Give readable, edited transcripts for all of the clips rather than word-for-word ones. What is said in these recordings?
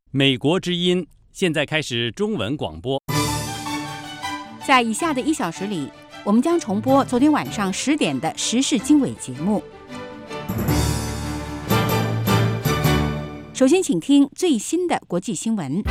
美国之音现在开始中文广播。 在以下的1小时里，我们将重播昨天晚上10点的时事经纬节目。首先，请听最新的国际新闻。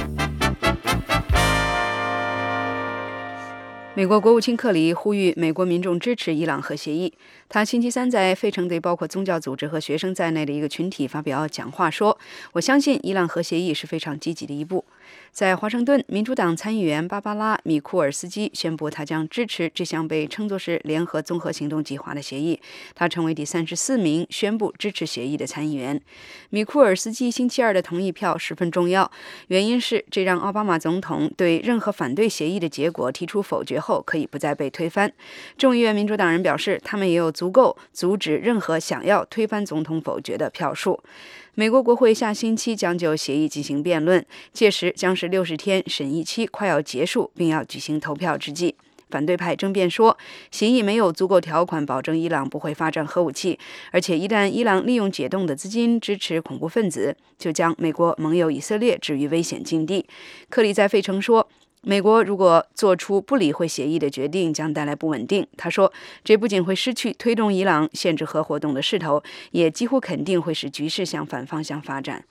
美国国务卿克里呼吁美国民众支持伊朗核协议。他星期三在费城对包括宗教组织和学生在内的一个群体发表讲话说：“我相信伊朗核协议是非常积极的一步。”在华盛顿，民主党参议员芭芭拉·米库尔斯基宣布，他将支持这项被称作是联合综合行动计划的协议。他成为第34名宣布支持协议的参议员。米库尔斯基星期二的同意票十分重要，原因是这让奥巴马总统对任何反对协议的结果提出否决后可以不再被推翻。众议院民主党人表示，他们也有足够阻止任何想要推翻总统否决的票数。美国国会下星期将就协议进行辩论，届时将是60天审议期快要结束并要举行投票之际。反对派争辩说，协议没有足够条款保证伊朗不会发展核武器，而且一旦伊朗利用解冻的资金支持恐怖分子，就将美国盟友以色列置于危险境地。克里在费城说，美国如果做出不理会协议的决定，将带来不稳定。他说，这不仅会失去推动伊朗限制核活动的势头，也几乎肯定会使局势向反方向发展。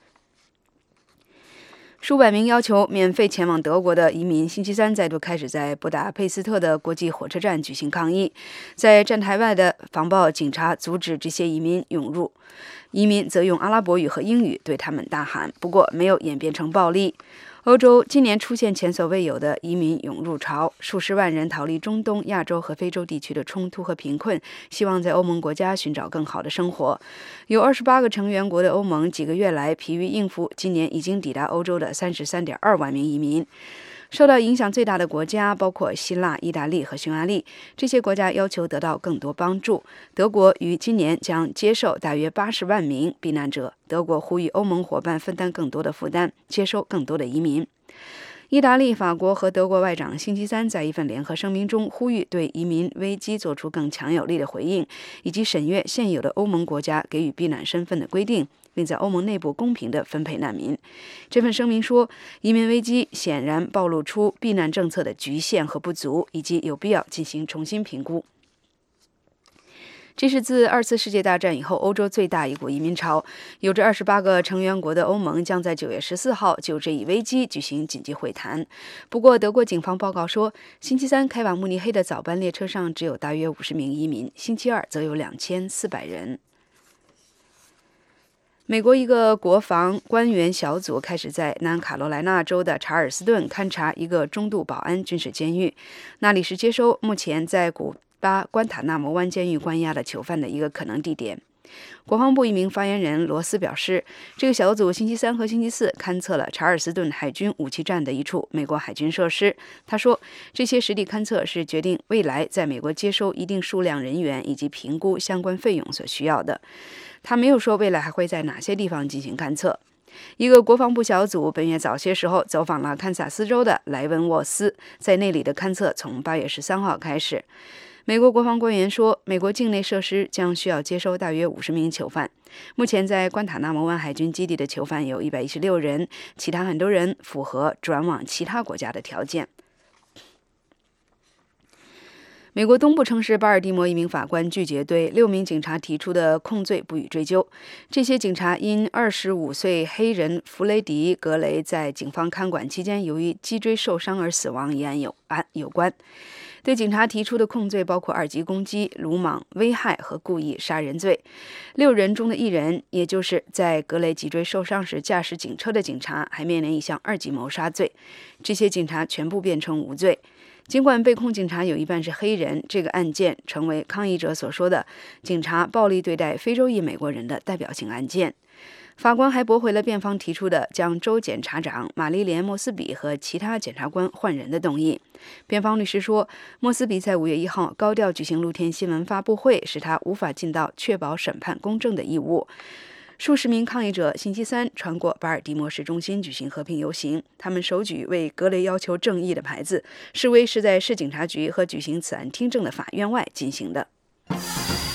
数百名要求免费前往德国的移民星期三再度开始在布达佩斯特的国际火车站举行抗议。在站台外的防暴警察阻止这些移民涌入，移民则用阿拉伯语和英语对他们大喊，不过没有演变成暴力。欧洲今年出现前所未有的移民涌入潮，数十万人逃离中东、亚洲和非洲地区的冲突和贫困，希望在欧盟国家寻找更好的生活。有28个成员国的欧盟几个月来疲于应付今年已经抵达欧洲的33.2万名移民。受到影响最大的国家包括希腊、意大利和匈牙利，这些国家要求得到更多帮助。德国于今年将接受大约80万名避难者。德国呼吁欧盟伙伴分担更多的负担，接收更多的移民。意大利、法国和德国外长星期三在一份联合声明中呼吁对移民危机做出更强有力的回应，以及审阅现有的欧盟国家给予避难身份的规定，并在欧盟内部公平地分配难民。这份声明说，移民危机显然暴露出避难政策的局限和不足，以及有必要进行重新评估。这是自2次世界大战以后欧洲最大一股移民潮，有着28个成员国的欧盟将在9月14号就这一危机举行紧急会谈。不过，德国警方报告说，星期三开往慕尼黑的早班列车上只有大约50名移民，星期二则有2400人。美国一个国防官员小组开始在南卡罗来纳州的查尔斯顿勘察一个中度保安军事监狱，那里是接收目前在古巴关塔纳摩湾监狱关押的囚犯的一个可能地点。国防部一名发言人罗斯表示，这个小组星期三和星期四勘测了查尔斯顿海军武器站的一处美国海军设施。他说，这些实地勘测是决定未来在美国接收一定数量人员以及评估相关费用所需要的。他没有说未来还会在哪些地方进行勘测。一个国防部小组本月早些时候走访了堪萨斯州的莱文沃斯，在那里的勘测从8月13号开始。美国国防官员说，美国境内设施将需要接收大约50名囚犯。目前在关塔纳摩湾海军基地的囚犯有116人，其他很多人符合转往其他国家的条件。美国东部城市巴尔的摩一名法官拒绝对6名警察提出的控罪不予追究。这些警察因25岁黑人弗雷迪·格雷在警方看管期间由于脊椎受伤而死亡一案有关。对警察提出的控罪包括2级攻击、鲁莽、危害和故意杀人罪。6人中的1人，也就是在格雷脊椎受伤时驾驶警车的警察，还面临一项2级谋杀罪。这些警察全部辩称无罪。尽管被控警察有一半是黑人，这个案件成为抗议者所说的警察暴力对待非洲裔美国人的代表性案件。法官还驳回了辩方提出的将州检察长玛丽莲·莫斯比和其他检察官换人的动议。辩方律师说，莫斯比在5月1号高调举行露天新闻发布会，使他无法尽到确保审判公正的义务。数十名抗议者星期三穿过巴尔的摩市中心举行和平游行，他们手举为格雷要求正义的牌子。示威是在市警察局和举行此案听证的法院外进行的。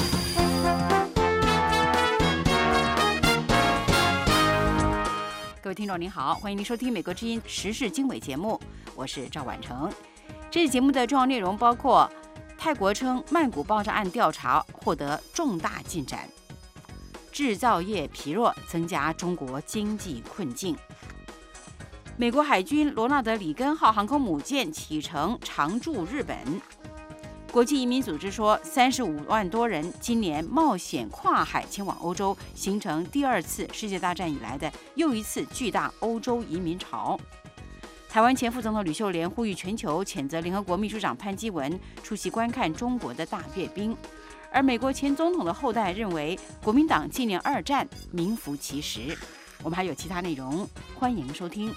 各位位听众您好，欢迎您收听美国之音时事经纬节目，我是赵婉成。这次节目的重要内容包括：泰国称曼谷爆炸案调查获得重大进展；制造业疲弱增加中国经济困境；美国海军罗纳德·里根号航空母舰启程常驻日本；国际移民组织说，35万多人今年冒险跨海前往欧洲，形成第二次世界大战以来的又一次巨大欧洲移民潮。台湾前副总统吕秀莲呼吁全球谴责联合国秘书长潘基文出席观看中国的大阅兵，而美国前总统的后代认为国民党纪念二战名副其实。我们还有其他内容，欢迎收听。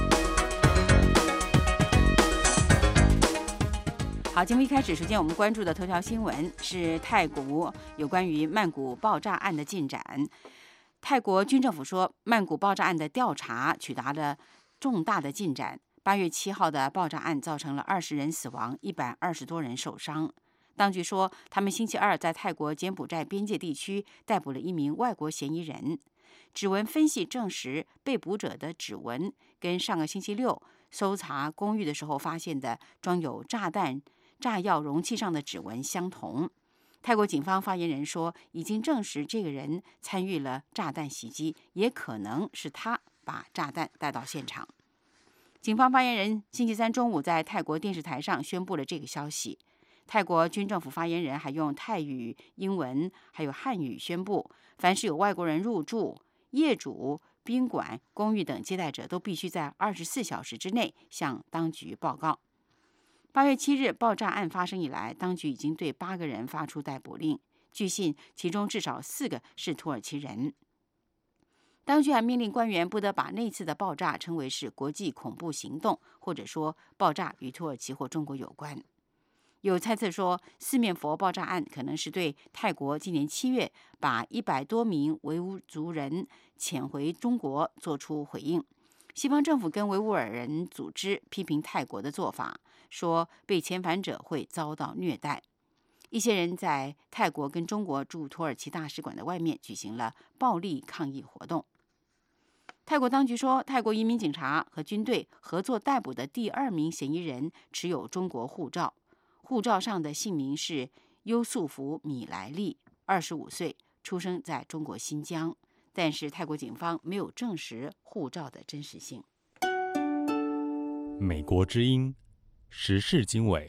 好，节目一开始，首先我们关注的头条新闻是泰国有关于曼谷爆炸案的进展。泰国军政府说，曼谷爆炸案的调查取得了重大的进展。8月7号的爆炸案造成了20人死亡，120多人受伤。当局说，他们星期二在泰国柬埔寨边界地区逮捕了一名外国嫌疑人。指纹分析证实，被捕者的指纹跟上个星期六搜查公寓的时候发现的装有炸药容器上的指纹相同。泰国警方发言人说，已经证实这个人参与了炸弹袭击，也可能是他把炸弹带到现场。警方发言人星期三中午在泰国电视台上宣布了这个消息。泰国军政府发言人还用泰语、英文还有汉语宣布，凡是有外国人入住，业主、宾馆、公寓等接待者都必须在24小时之内向当局报告。8月7日爆炸案发生以来，当局已经对8个人发出逮捕令，据信其中至少4个是土耳其人。当局还命令官员不得把那次的爆炸称为是国际恐怖行动，或者说爆炸与土耳其或中国有关。有猜测说，四面佛爆炸案可能是对泰国今年7月把100多名维吾尔族人遣回中国做出回应。西方政府跟维吾尔人组织批评泰国的做法，说被遣返者会遭到虐待。一些人在泰国跟中国驻土耳其大使馆的外面举行了暴力抗议活动。泰国当局说，泰国移民警察和军队合作逮捕的第2名嫌疑人持有中国护照，护照上的姓名是优素福·米莱利，25岁，出生在中国新疆。但是泰国警方没有证实护照的真实性。 美国之音时事经纬。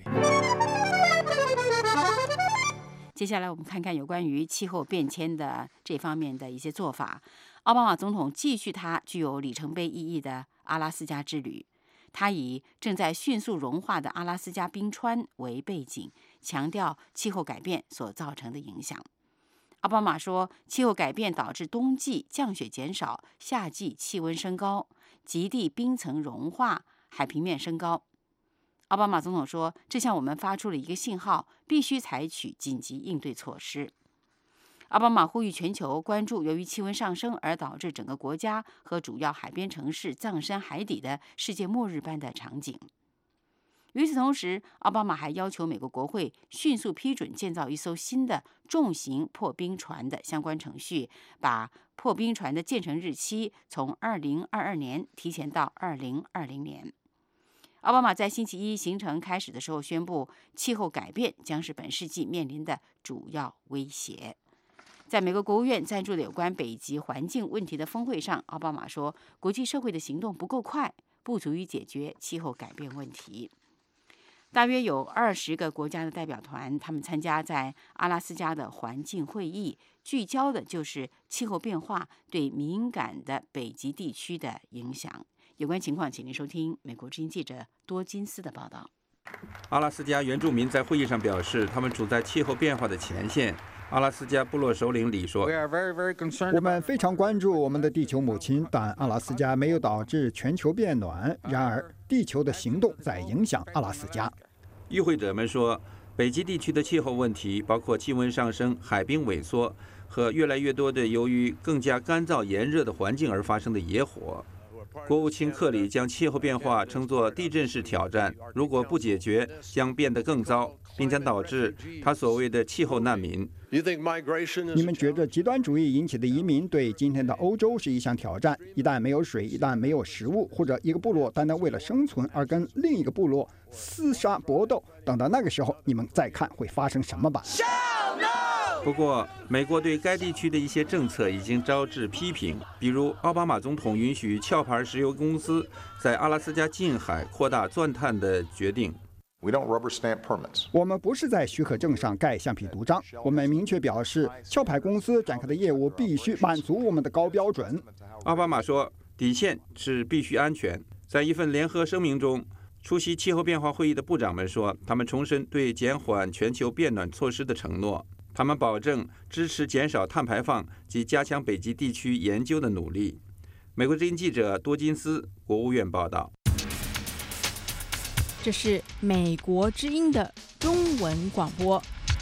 接下来我们看看有关于气候变迁的这方面的一些做法。奥巴马总统继续他具有里程碑意义的阿拉斯加之旅，他以正在迅速融化的阿拉斯加冰川为背景，强调气候改变所造成的影响。奥巴马说，气候改变导致冬季降雪减少，夏季气温升高，极地冰层融化，海平面升高。奥巴马总统说，这向我们发出了一个信号，必须采取紧急应对措施。奥巴马呼吁全球关注由于气温上升而导致整个国家和主要海边城市葬身海底的世界末日般的场景。与此同时，奥巴马还要求美国国会迅速批准建造一艘新的重型破冰船的相关程序，把破冰船的建成日期从2022年提前到2020年。奥巴马在星期一行程开始的时候宣布，气候改变将是本世纪面临的主要威胁。在美国国务院赞助的有关北极环境问题的峰会上，奥巴马说，国际社会的行动不够快，不足以解决气候改变问题。大约有20个国家的代表团，他们参加在阿拉斯加的环境会议，聚焦的就是气候变化对敏感的北极地区的影响。有关情况，请您收听美国之音记者多金斯的报道。 阿拉斯加原住民在会议上表示，他们处在气候变化的前线。阿拉斯加部落首领李说， 我们非常关注我们的地球母亲，但阿拉斯加没有导致全球变暖，然而地球的行动在影响阿拉斯加。 与会者们说，北极地区的气候问题包括气温上升、海冰萎缩和越来越多的由于更加干燥炎热的环境而发生的野火。 国务卿克里将气候变化称作地震式挑战，如果不解决，将变得更糟，并将导致他所谓的气候难民。 你们觉着极端主义引起的移民对今天的欧洲是一项挑战？一旦没有水，一旦没有食物，或者一个部落单单为了生存而跟另一个部落厮杀搏斗，等到那个时候，你们再看会发生什么吧。 不过，美国对该地区的一些政策已经招致批评，比如奥巴马总统允许壳牌石油公司在阿拉斯加近海扩大钻探的决定。 我们不是在许可证上盖橡皮图章，我们明确表示，壳牌公司展开的业务必须满足我们的高标准。 奥巴马说，底线是必须安全。在一份联合声明中，出席气候变化会议的部长们说，他们重申对减缓全球变暖措施的承诺。他们保证支持减少碳排放及加强北极地区研究的努力。美国之音记者多金斯，国务院报道。 这是美国之音的中文广播。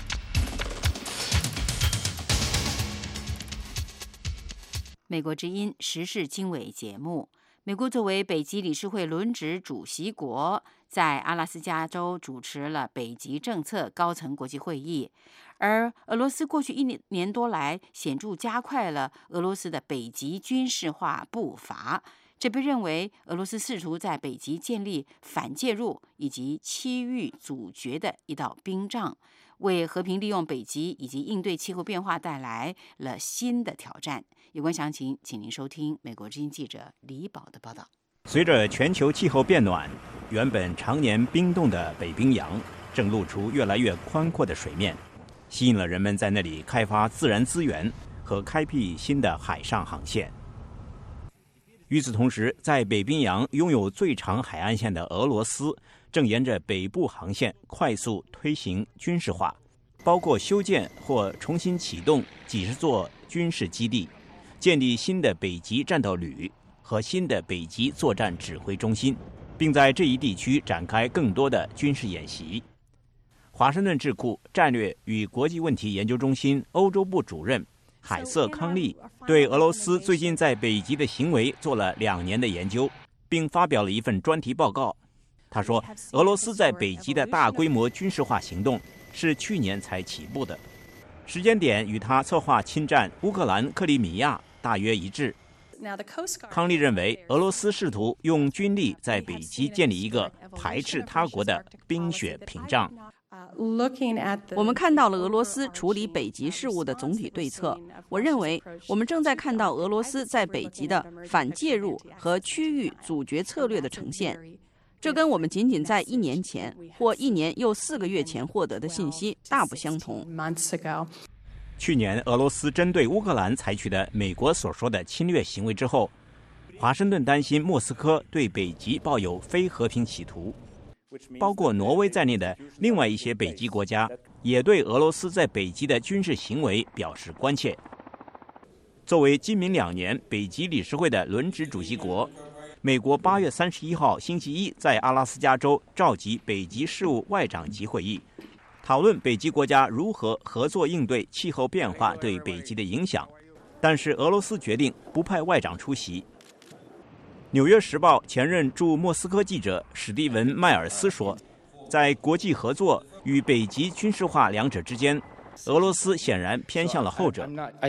美国之音时事经纬节目。美国作为北极理事会轮值主席国，在阿拉斯加州主持了北极政策高层国际会议，而俄罗斯过去1年多来显著加快了俄罗斯的北极军事化步伐，这被认为俄罗斯试图在北极建立反介入以及区域阻绝的一道冰障，为和平利用北极以及应对气候变化带来了新的挑战。有关详情，请您收听美国之音记者李宝的报道。 随着全球气候变暖，原本常年冰冻的北冰洋正露出越来越宽阔的水面，吸引了人们在那里开发自然资源和开辟新的海上航线。与此同时，在北冰洋拥有最长海岸线的俄罗斯正沿着北部航线快速推行军事化，包括修建或重新启动几十座军事基地，建立新的北极战斗旅和新的北极作战指挥中心，并在这一地区展开更多的军事演习。华盛顿智库战略与国际问题研究中心欧洲部主任海瑟康利对俄罗斯最近在北极的行为做了2年的研究，并发表了一份专题报告。他说，俄罗斯在北极的大规模军事化行动是去年才起步的，时间点与他策划侵占乌克兰克里米亚大约一致。康利认为，俄罗斯试图用军力在北极建立一个排斥他国的冰雪屏障。 我们看到了俄罗斯处理北极事务的总体对策。我认为，我们正在看到俄罗斯在北极的反介入和区域阻绝策略的呈现。这跟我们仅仅在1年前或1年又4个月前获得的信息大不相同。 去年俄罗斯针对乌克兰采取的美国所说的侵略行为之后，华盛顿担心莫斯科对北极抱有非和平企图。包括挪威在内的另外一些北极国家也对俄罗斯在北极的军事行为表示关切。作为今明2年北极理事会的轮值主席国，美国8月31号星期一在阿拉斯加州召集北极事务外长级会议，讨论北极国家如何合作应对气候变化对北极的影响，但是俄罗斯决定不派外长出席。纽约时报前任驻莫斯科记者史蒂文·迈尔斯说，在国际合作与北极军事化2者之间，俄罗斯显然偏向了后者。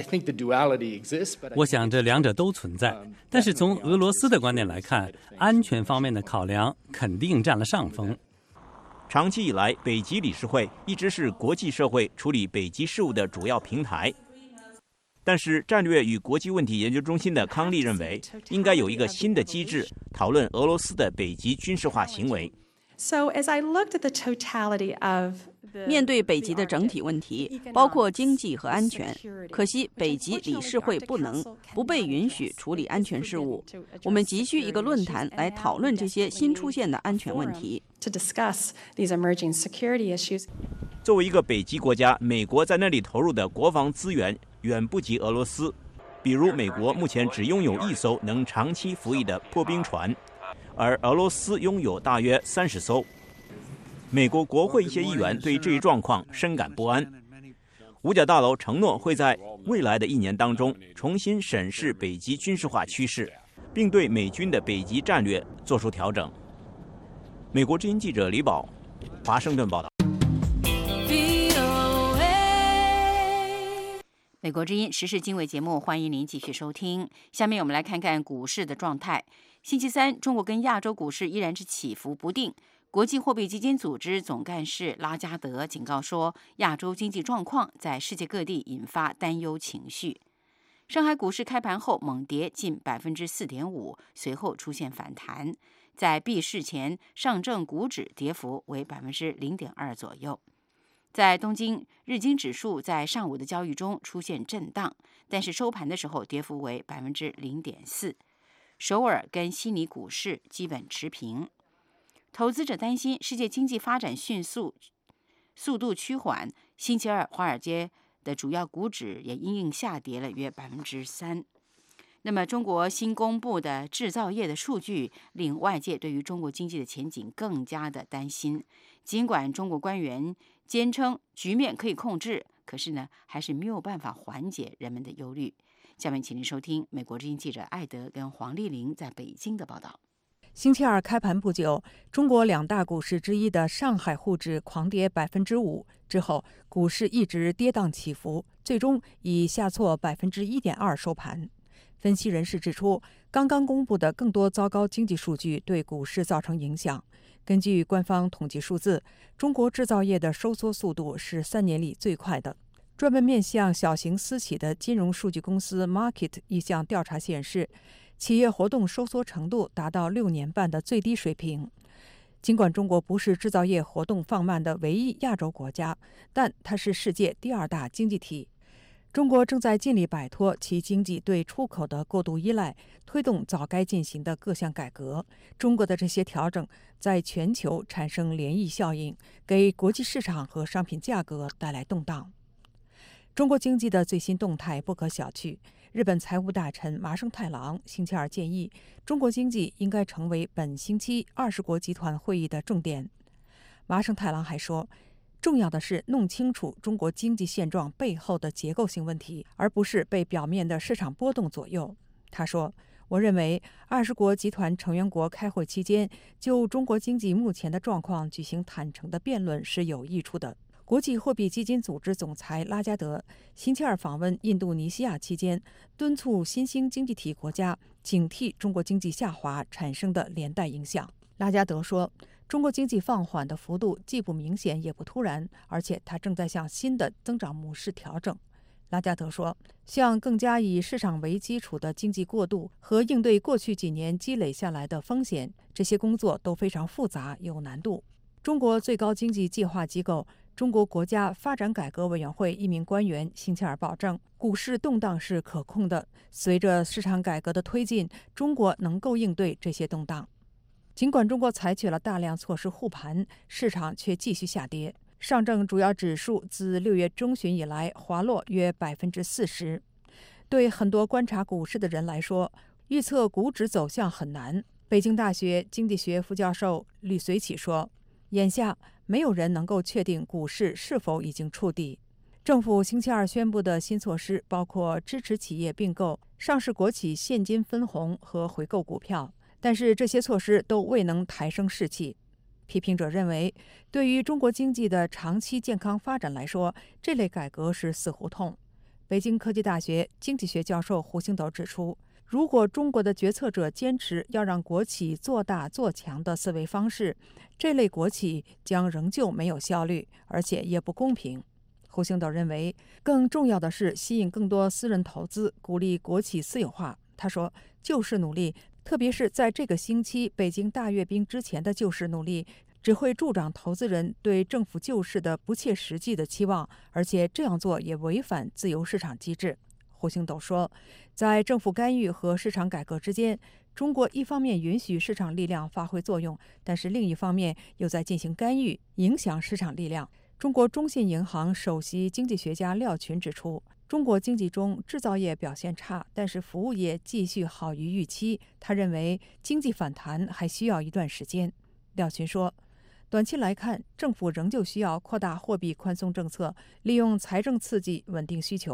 我想这2者都存在，但是从俄罗斯的观点来看，安全方面的考量肯定占了上风。 长期以来，北极理事会一直是国际社会处理北极事务的主要平台。但是战略与国际问题研究中心的康利认为，应该有一个新的机制讨论俄罗斯的北极军事化行为。 面对北极的整体问题，包括经济和安全，可惜北极理事会不被允许处理安全事务。我们急需一个论坛来讨论这些新出现的安全问题。 作为一个北极国家，美国在那里投入的国防资源远不及俄罗斯。比如，美国目前只拥有1艘能长期服役的破冰船，而俄罗斯拥有大约30艘。美国国会一些议员对这一状况深感不安。五角大楼承诺会在未来的1年当中重新审视北极军事化趋势， 并对美军的北极战略作出调整。美国之音记者李宝，华盛顿报道。 美国之音时事经纬节目，欢迎您继续收听。下面我们来看看股市的状态。星期三，中国跟亚洲股市依然是起伏不定。国际货币基金组织总干事拉加德警告说，亚洲经济状况在世界各地引发担忧情绪。上海股市开盘后猛跌近4.5%，随后出现反弹。在闭市前，上证股指跌幅为0.2%左右。在东京，日经指数在上午的交易中出现震荡，但是收盘的时候跌幅为0.4%。首尔跟悉尼股市基本持平。投资者担心世界经济发展迅速，速度趋缓。星期二，华尔街的主要股指也因应下跌了约3%。那么，中国新公布的制造业的数据令外界对于中国经济的前景更加的担心。尽管中国官员坚称局面可以控制，可是呢，还是没有办法缓解人们的忧虑。下面请您收听美国之音记者艾德跟黄丽玲在北京的报道。 星期二开盘不久，中国两大股市之一的上海沪指狂跌5%，之后股市一直跌宕起伏，最终以下挫1.2%收盘。分析人士指出，刚刚公布的更多糟糕经济数据对股市造成影响。根据官方统计数字，中国制造业的收缩速度是3年里最快的。专门面向小型私企的金融数据公司 Market 一项调查显示，企业活动收缩程度达到6年半的最低水平。尽管中国不是制造业活动放慢的唯一亚洲国家，但它是世界第2大经济体。中国正在尽力摆脱其经济对出口的过度依赖，推动早该进行的各项改革。中国的这些调整在全球产生涟漪效应，给国际市场和商品价格带来动荡。中国经济的最新动态不可小觑。日本财务大臣麻生太郎星期二建议，中国经济应该成为本星期20国集团会议的重点。麻生太郎还说，重要的是弄清楚中国经济现状背后的结构性问题，而不是被表面的市场波动左右。他说，我认为20国集团成员国开会期间就中国经济目前的状况举行坦诚的辩论是有益处的。国际货币基金组织总裁拉加德星期二访问印度尼西亚期间，敦促新兴经济体国家警惕中国经济下滑产生的连带影响。拉加德说，中国经济放缓的幅度既不明显也不突然，而且它正在向新的增长模式调整。拉加德说，向更加以市场为基础的经济过渡和应对过去几年积累下来的风险，这些工作都非常复杂有难度。中国最高经济计划机构中国国家发展改革委员会一名官员星期二保证，股市动荡是可控的，随着市场改革的推进，中国能够应对这些动荡。尽管中国采取了大量措施护盘，市场却继续下跌。上证主要指数自6月中旬以来滑落约40%。对很多观察股市的人来说，预测股指走向很难。北京大学经济学副教授吕随启说，眼下没有人能够确定股市是否已经触底。政府星期二宣布的新措施包括支持企业并购、上市国企现金分红和回购股票，但是这些措施都未能抬升士气。批评者认为，对于中国经济的长期健康发展来说，这类改革是死胡同。北京科技大学经济学教授胡星斗指出，如果中国的决策者坚持要让国企做大做强的思维方式，这类国企将仍旧没有效率，而且也不公平。胡星斗认为，更重要的是吸引更多私人投资，鼓励国企私有化。他说，救市努力，特别是在这个星期北京大阅兵之前的救市努力，只会助长投资人对政府救市的不切实际的期望，而且这样做也违反自由市场机制。胡星斗说，在政府干预和市场改革之间，中国一方面允许市场力量发挥作用，但是另一方面又在进行干预，影响市场力量。中国中信银行首席经济学家廖群指出，中国经济中制造业表现差，但是服务业继续好于预期。他认为经济反弹还需要一段时间。廖群说，短期来看，政府仍旧需要扩大货币宽松政策，利用财政刺激稳定需求。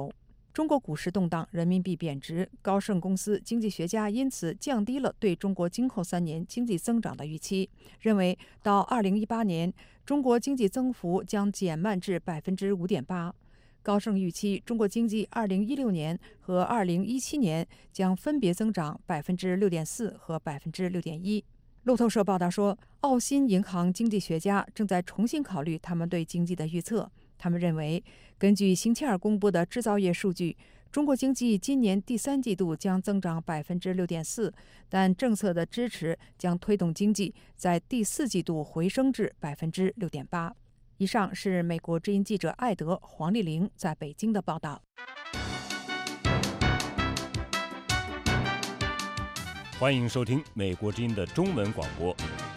中国股市动荡，人民币贬值，高盛公司经济学家因此降低了对中国今后3年经济增长的预期，认为到2018年，中国经济增幅将减慢至5.8%。高盛预期中国经济2016年和2017年将分别增长6.4%和6.1%。路透社报道说，澳新银行经济学家正在重新考虑他们对经济的预测。他们认为，根据星期二公布的制造业数据，中国经济今年第3季度将增长6.4%，但政策的支持将推动经济在第4季度回升至6.8%。以上是美国之音记者艾德·黄丽玲在北京的报道。 欢迎收听美国之音的中文广播。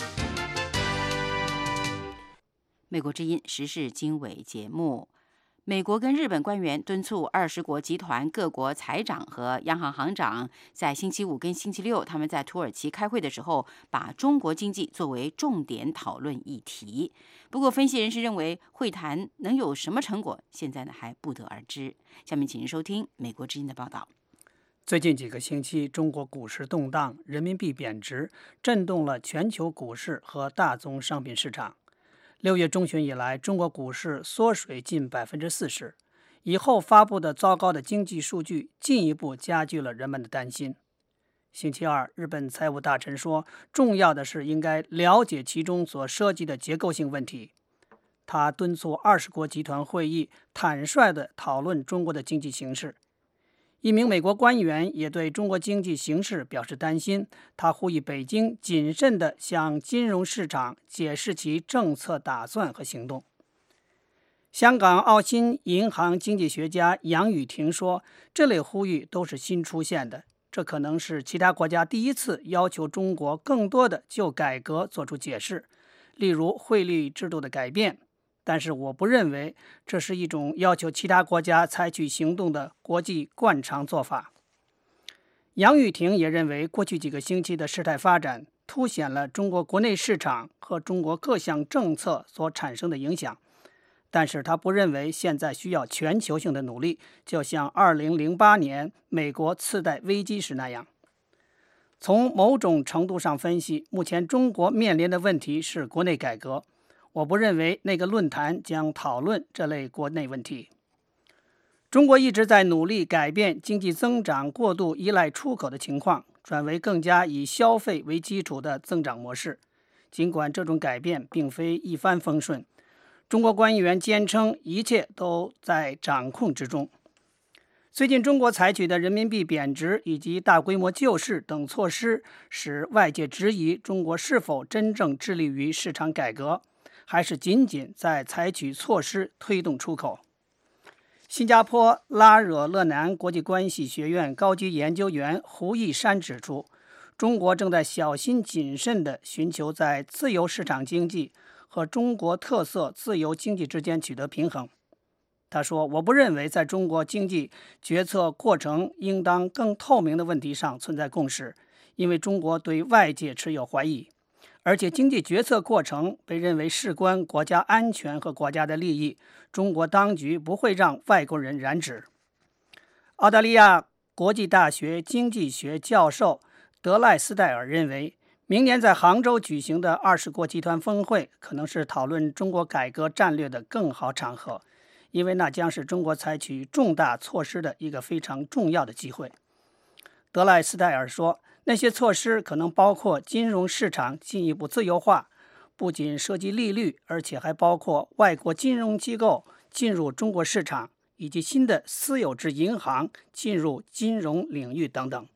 美国之音时事经纬节目，美国跟日本官员敦促20国集团各国财长和央行行长在星期五跟星期六他们在土耳其开会的时候，把中国经济作为重点讨论议题。不过，分析人士认为，会谈能有什么成果，现在呢还不得而知。下面请您收听美国之音的报道。 最近几个星期，中国股市动荡，人民币贬值，震动了全球股市和大宗商品市场。6月中旬以来，中国股市缩水近40%，以后发布的糟糕的经济数据进一步加剧了人们的担心。星期二，日本财务大臣说，重要的是应该了解其中所涉及的结构性问题。他敦促20国集团会议坦率地讨论中国的经济形势。一名美国官员也对中国经济形势表示担心，他呼吁北京谨慎地向金融市场解释其政策打算和行动。香港澳新银行经济学家杨宇霆说，这类呼吁都是新出现的，这可能是其他国家第一次要求中国更多的就改革做出解释，例如汇率制度的改变。但是我不认为这是一种要求其他国家采取行动的国际惯常做法。杨宇霆也认为，过去几个星期的事态发展凸显了中国国内市场和中国各项政策所产生的影响，但是他不认为现在需要全球性的努力，就像2008年美国次贷危机时那样。从某种程度上分析，目前中国面临的问题是国内改革。我不认为那个论坛将讨论这类国内问题。中国一直在努力改变经济增长过度依赖出口的情况，转为更加以消费为基础的增长模式。尽管这种改变并非一帆风顺，中国官员坚称一切都在掌控之中。最近中国采取的人民币贬值以及大规模救市等措施，使外界质疑中国是否真正致力于市场改革，还是仅仅在采取措施推动出口。新加坡拉惹勒南国际关系学院高级研究员胡义山指出，中国正在小心谨慎地寻求在自由市场经济和中国特色自由经济之间取得平衡。他说，我不认为在中国经济决策过程应当更透明的问题上存在共识，因为中国对外界持有怀疑，而且经济决策过程被认为事关国家安全和国家的利益，中国当局不会让外国人染指。澳大利亚国际大学经济学教授德赖斯戴尔认为，明年在杭州举行的20国集团峰会可能是讨论中国改革战略的更好场合，因为那将是中国采取重大措施的一个非常重要的机会。德赖斯戴尔说，那些措施可能包括金融市场进一步自由化，不仅涉及利率，而且还包括外国金融机构进入中国市场，以及新的私有制银行进入金融领域等等。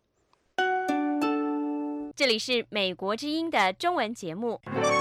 这里是美国之音的中文节目。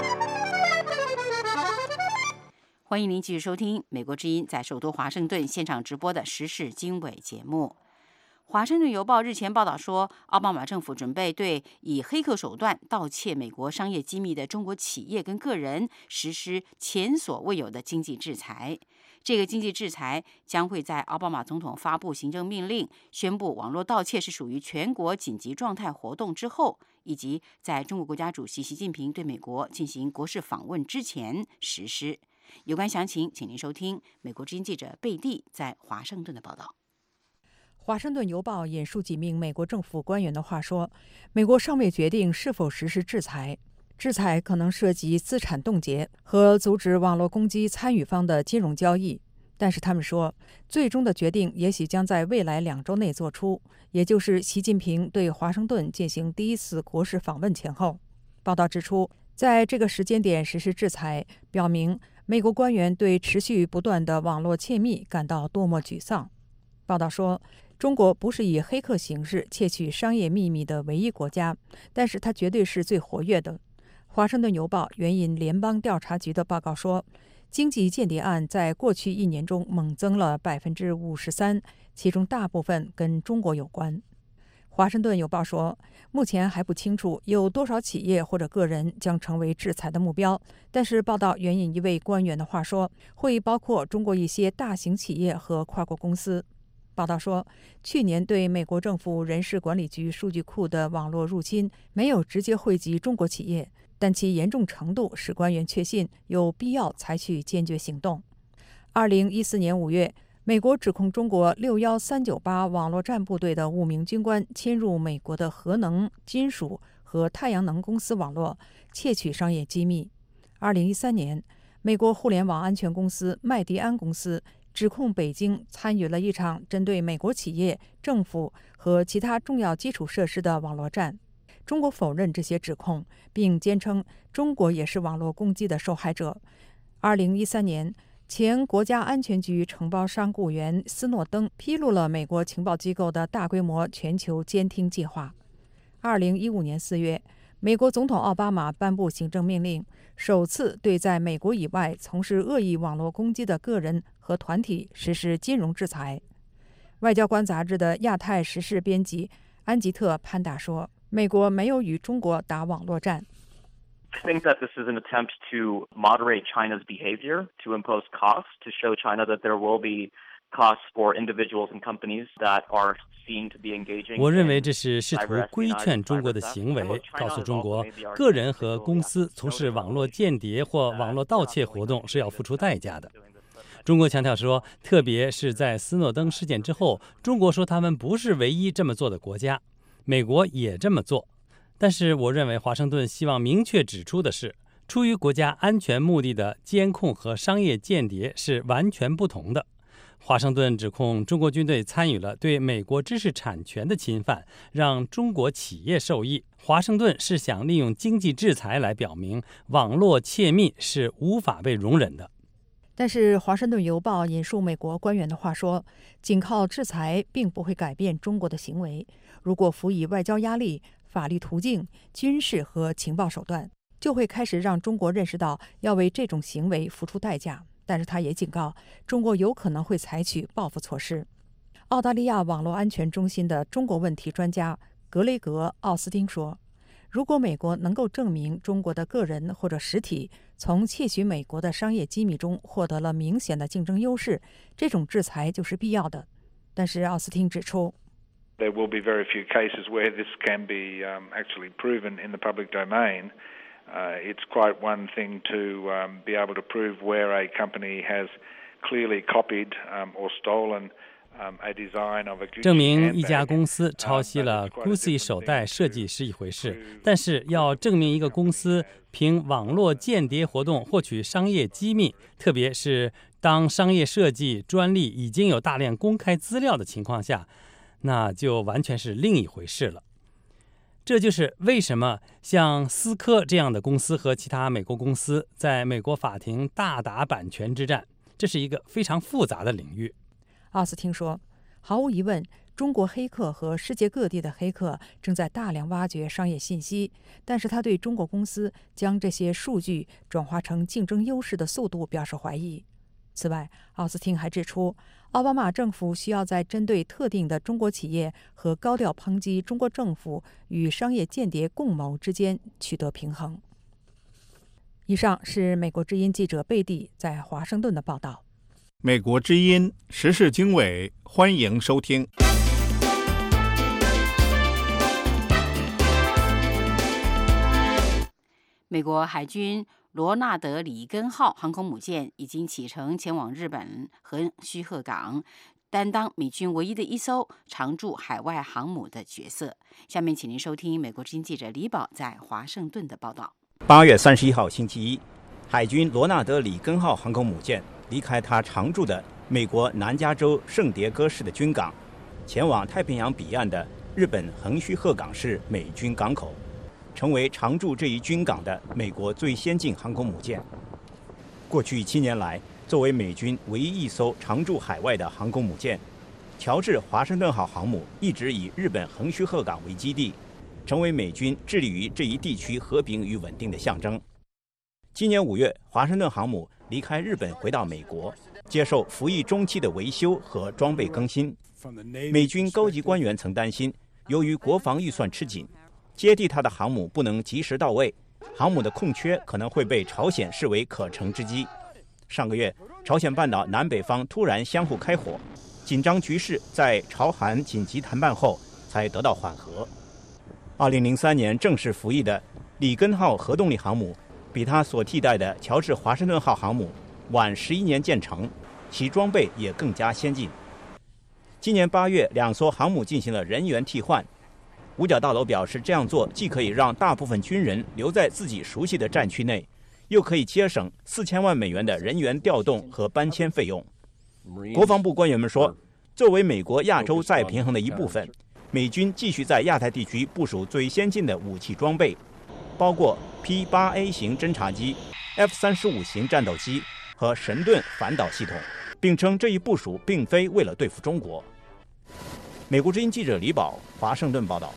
欢迎您继续收听美国之音在首都华盛顿现场直播的时事经纬节目。华盛顿邮报日前报道说，奥巴马政府准备对以黑客手段盗窃美国商业机密的中国企业跟个人实施前所未有的经济制裁。这个经济制裁将会在奥巴马总统发布行政命令，宣布网络盗窃是属于全国紧急状态活动之后，以及在中国国家主席习近平对美国进行国事访问之前实施。有关详情，请您收听美国之音记者贝蒂在华盛顿的报道。 华盛顿邮报引述几名美国政府官员的话说，美国尚未决定是否实施制裁，制裁可能涉及资产冻结和阻止网络攻击参与方的金融交易。但是他们说，最终的决定也许将在未来2周内做出，也就是习近平对华盛顿进行第1次国事访问前后。报道指出，在这个时间点实施制裁，表明美国官员对持续不断的网络窃密感到多么沮丧。报道说，中国不是以黑客形式窃取商业秘密的唯一国家，但是它绝对是最活跃的。华盛顿邮报援引联邦调查局的报告说，经济间谍案在过去1年中猛增了53%，其中大部分跟中国有关。华盛顿邮报说，目前还不清楚有多少企业或者个人将成为制裁的目标，但是报道援引一位官员的话说，会包括中国一些大型企业和跨国公司。报道说，去年对美国政府人事管理局数据库的网络入侵没有直接惠及中国企业，但其严重程度使官员确信有必要采取坚决行动。2014年5月，美国指控中国61398网络战部队的5名军官侵入美国的核能、金属和太阳能公司网络，窃取商业机密。2013年，美国互联网安全公司麦迪安公司指控北京参与了一场针对美国企业、政府和其他重要基础设施的网络战。中国否认这些指控，并坚称中国也是网络攻击的受害者。2013年，前国家安全局承包商雇员斯诺登披露了美国情报机构的大规模全球监听计划。2015年4月，美国总统奥巴马颁布行政命令，首次对在美国以外从事恶意网络攻击的个人和团体实施金融制裁。外交官杂志的亚太时事编辑安吉特·潘达说，美国没有与中国打网络战。 I think that this is an attempt to moderate China's behavior, to impose costs, to show China that there will be costs for individuals and companies that are seen to be engaging. 我认为这是试图规劝中国的行为，告诉中国，个人和公司从事网络间谍或网络盗窃活动是要付出代价的。中国强调说，特别是在斯诺登事件之后，中国说他们不是唯一这么做的国家，美国也这么做。但是我认为华盛顿希望明确指出的是，出于国家安全目的的监控和商业间谍是完全不同的。华盛顿指控中国军队参与了对美国知识产权的侵犯，让中国企业受益。华盛顿是想利用经济制裁来表明网络窃密是无法被容忍的。 但是华盛顿邮报引述美国官员的话说，仅靠制裁并不会改变中国的行为，如果辅以外交压力、法律途径、军事和情报手段，就会开始让中国认识到要为这种行为付出代价。但是他也警告，中国有可能会采取报复措施。澳大利亚网络安全中心的中国问题专家格雷格·奥斯汀说，如果美国能够证明中国的个人或者实体从窃取美国的商业机密中获得了明显的竞争优势，这种制裁就是必要的。但是奥斯汀指出， There will be very few cases where this can be actually proven in the public domain. It's quite one thing to be able to prove where a company has clearly copied or stolen a design of a Gucci 证明一家公司抄袭了 Gucci 手袋设计是一回事，但是要证明一个公司凭网络间谍活动获取商业机密，特别是当商业设计专利已经有大量公开资料的情况下，那就完全是另一回事了。这就是为什么像思科这样的公司和其他美国公司在美国法庭大打版权之战，这是一个非常复杂的领域。 奥斯汀说，毫无疑问，中国黑客和世界各地的黑客正在大量挖掘商业信息，但是他对中国公司将这些数据转化成竞争优势的速度表示怀疑。此外，奥斯汀还指出，奥巴马政府需要在针对特定的中国企业和高调抨击中国政府与商业间谍共谋之间取得平衡。以上是美国之音记者贝蒂在华盛顿的报道。 美国之音时事经纬，欢迎收听。 美国海军罗纳德里根号航空母舰已经启程前往日本横须贺港， 担当美军唯一的一艘常驻海外航母的角色。下面请您收听美国之音记者李宝在华盛顿的报道。 8月31号星期一，海军罗纳德·里根号航空母舰离开它常驻的美国南加州圣迭戈市的军港，前往太平洋彼岸的日本横须贺港市美军港口，成为常驻这一军港的美国最先进航空母舰。过去7年来，作为美军唯一一艘常驻海外的航空母舰，乔治华盛顿号航母一直以日本横须贺港为基地，成为美军致力于这一地区和平与稳定的象征。今年5月，华盛顿航母离开日本回到美国，接受服役中期的维修和装备更新。美军高级官员曾担心，由于国防预算吃紧，接替它的航母不能及时到位，航母的空缺可能会被朝鲜视为可乘之机。上个月，朝鲜半岛南北方突然相互开火，紧张局势在朝韩紧急谈判后才得到缓和。2003年正式服役的里根号核动力航母，比它所替代的乔治华盛顿号航母晚11年建成，其装备也更加先进。今年8月，2艘航母进行了人员替换。五角大楼表示，这样做既可以让大部分军人留在自己熟悉的战区内，又可以节省4000万美元的人员调动和搬迁费用。国防部官员们说，作为美国亚洲再平衡的一部分，美军继续在亚太地区部署最先进的武器装备，包括 P-8A 型侦察机、F-35型战斗机和神盾反导系统，并称这一部署并非为了对付中国。美国之音记者李宝，华盛顿报道。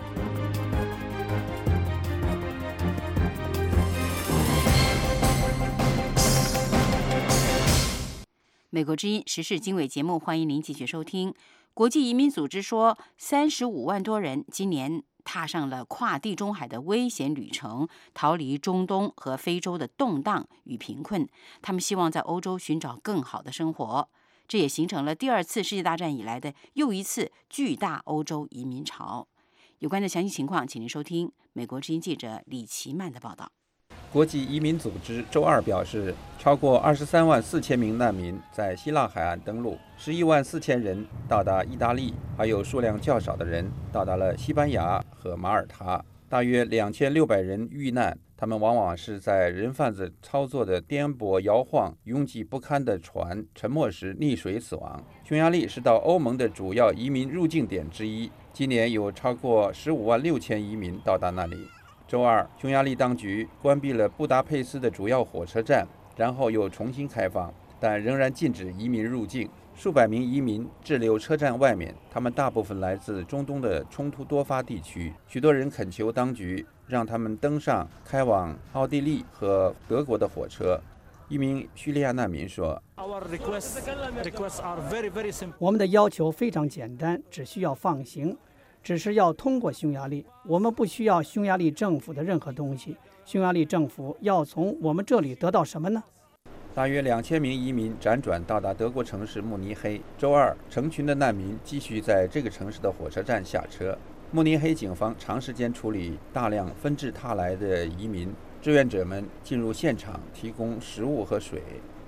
美国之音时事经纬节目，欢迎您继续收听。国际移民组织说，35万多人今年踏上了跨地中海的危险旅程，逃离中东和非洲的动荡与贫困。他们希望在欧洲寻找更好的生活，这也形成了第2次世界大战以来的又一次巨大欧洲移民潮。有关的详细情况，请您收听美国之音记者李奇曼的报道。 国际移民组织周二表示，超过23万4千名难民在希腊海岸登陆，11万4千人到达意大利，还有数量较少的人到达了西班牙和马耳他。大约2600人遇难，他们往往是在人贩子操作的颠簸摇晃、拥挤不堪的船沉没时溺水死亡。匈牙利是到欧盟的主要移民入境点之一，今年有超过15万6千移民到达那里。周二，匈牙利当局关闭了布达佩斯的主要火车站，然后又重新开放，但仍然禁止移民入境。数百名移民滞留车站外面，他们大部分来自中东的冲突多发地区。许多人恳求当局让他们登上开往奥地利和德国的火车。一名叙利亚难民说：“ 我们的要求非常简单，只需要放行。只是要通过匈牙利，我们不需要匈牙利政府的任何东西。匈牙利政府要从我们这里得到什么呢？” 大约2000名移民辗转到达德国城市慕尼黑。周二，成群的难民继续在这个城市的火车站下车。慕尼黑警方长时间处理大量纷至沓来的移民，志愿者们进入现场提供食物和水。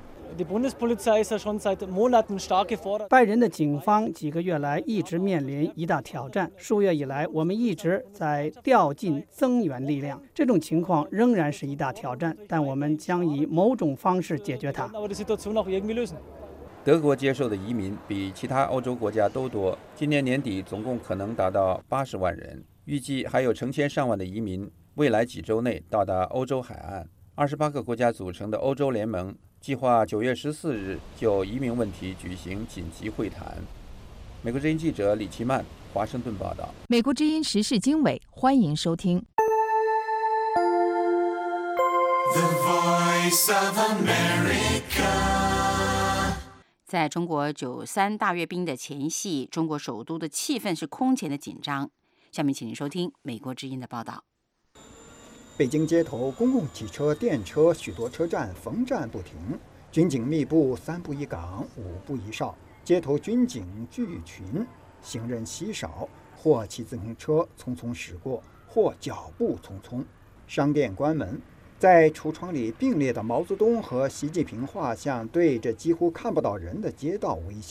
拜仁的警方几个月来一直面临一大挑战。数月以来，我们一直在调进增援力量，这种情况仍然是一大挑战，但我们将以某种方式解决它。 德国接受的移民比其他欧洲国家都多，今年年底总共可能达到80万人，预计还有成千上万的移民未来几周内到达欧洲海岸。28个国家组成的欧洲联盟计划9月14日就移民问题举行紧急会谈。美国之音记者李奇曼，华盛顿报道。 美国之音时事经纬，欢迎收听。The Voice of America。在中国93大阅兵的前夕，中国首都的气氛是空前的紧张。下面请您收听美国之音的报道。 北京街头公共汽车、电车许多车站逢站不停，军警密布，3步一岗，5步一哨，街头军警聚群，行人稀少，或骑自行车匆匆驶过，或脚步匆匆。商店关门，在橱窗里并列的毛泽东和习近平画像对着几乎看不到人的街道微笑，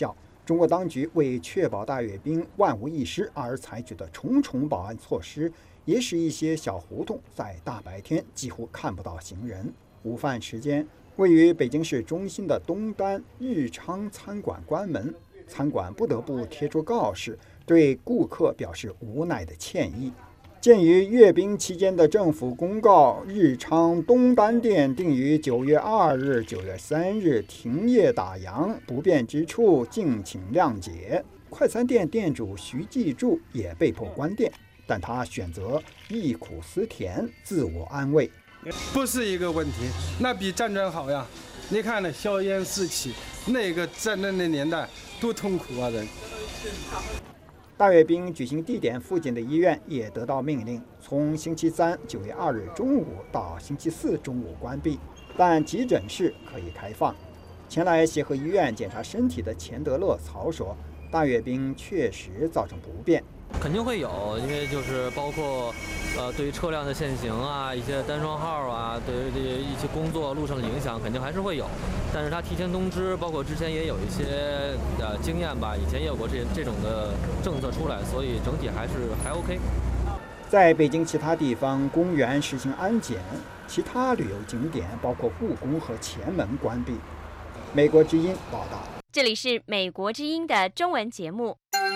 中国当局为确保大阅兵万无一失而采取的重重保安措施，也使一些小胡同在大白天几乎看不到行人。午饭时间，位于北京市中心的东单日昌餐馆关门，餐馆不得不贴出告示，对顾客表示无奈的歉意。鉴于阅兵期间的政府公告，日昌东单店定于9月2日、9月3日停业打烊，不便之处敬请谅解。快餐店店主徐继柱也被迫关店，但他选择忆苦思甜，自我安慰。 不是一个问题，那比战争好呀！你看那硝烟四起，那个战争的年代多痛苦啊人。 大阅兵举行地点附近的医院也得到命令，从星期三9月2日中午到星期四中午关闭，但急诊室可以开放。前来协和医院检查身体的钱德勒曹说，大阅兵确实造成不便。 肯定会有，因为就是包括对于车辆的限行啊，一些单双号啊，对于这一些工作路上的影响肯定还是会有。但是他提前通知，包括之前也有一些经验吧，以前也有过这种的政策出来，所以整体还 OK。 在北京其他地方公园实行安检，其他旅游景点包括故宫和前门关闭。美国之音报道。 这里是美国之音的中文节目。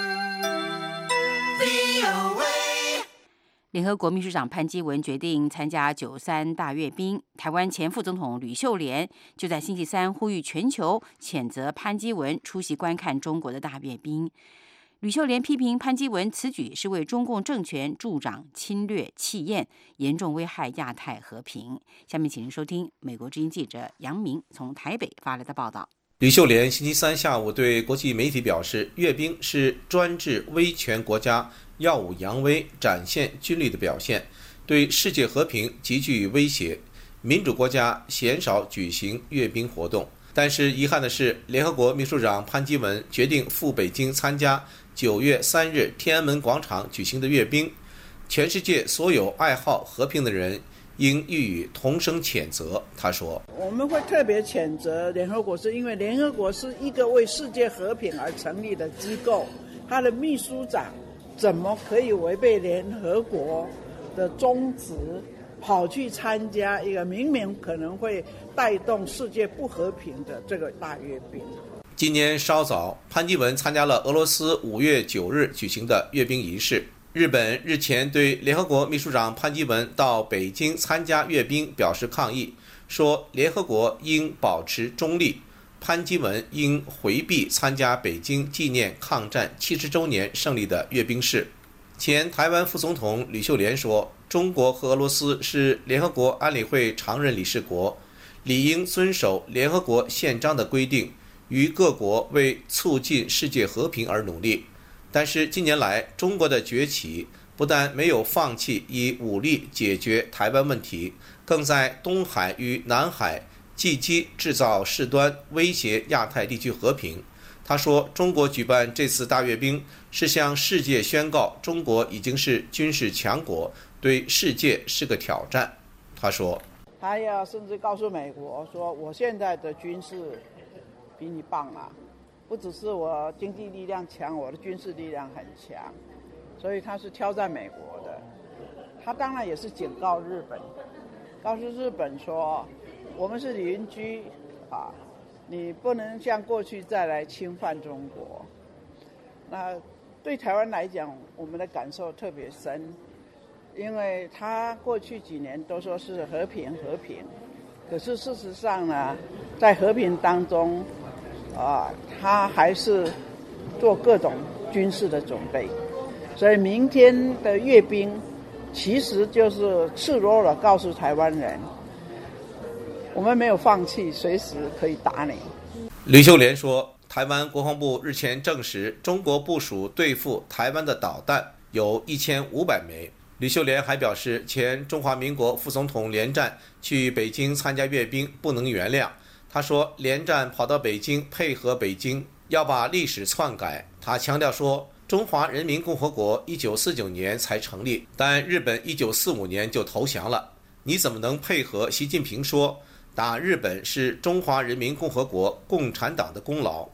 联合国秘书长潘基文决定参加93大阅兵，台湾前副总统吕秀莲就在星期三呼吁全球谴责潘基文出席观看中国的大阅兵。吕秀莲批评潘基文此举是为中共政权助长侵略气焰，严重危害亚太和平。下面请您收听美国之音记者杨明从台北发来的报道。 吕秀莲星期三下午对国际媒体表示，阅兵是专制威权国家耀武扬威、展现军力的表现，对世界和平极具威胁。民主国家鲜少举行阅兵活动，但是遗憾的是，联合国秘书长潘基文决定赴北京参加9月3日天安门广场举行的阅兵。全世界所有爱好和平的人应予以同声谴责。他说， 我们会特别谴责联合国，是因为联合国是一个为世界和平而成立的机构，他的秘书长怎么可以违背联合国的宗旨，跑去参加一个明明可能会带动世界不和平的这个大阅兵？ 今年稍早，潘基文参加了俄罗斯5月9日举行的阅兵仪式。日本日前对联合国秘书长潘基文到北京参加阅兵表示抗议，说联合国应保持中立，潘基文应回避参加北京纪念抗战70周年胜利的阅兵式。前台湾副总统吕秀莲说，中国和俄罗斯是联合国安理会常任理事国，理应遵守联合国宪章的规定，与各国为促进世界和平而努力。但是近年来，中国的崛起不但没有放弃以武力解决台湾问题，更在东海与南海借机制造事端，威胁亚太地区和平。他说，中国举办这次大阅兵是向世界宣告中国已经是军事强国，对世界是个挑战。他说， 他要甚至告诉美国说，我现在的军事比你棒啊，不只是我经济力量强，我的军事力量很强，所以他是挑战美国的。他当然也是警告日本，告诉日本说，我们是邻居啊，你不能像过去再来侵犯中国。那对台湾来讲，我们的感受特别深，因为他过去几年都说是和平，可是事实上呢，在和平当中他还是做各种军事的准备，所以明天的阅兵其实就是赤裸裸告诉台湾人，我们没有放弃，随时可以打你。 吕秀莲说，台湾国防部日前证实，中国部署对付台湾的导弹有1500枚。吕秀莲还表示，前中华民国副总统连战去北京参加阅兵不能原谅。他说，连战跑到北京配合北京，要把历史篡改。他强调说，中华人民共和国1949年才成立，但日本1945年就投降了。你怎么能配合习近平说打日本是中华人民共和国共产党的功劳？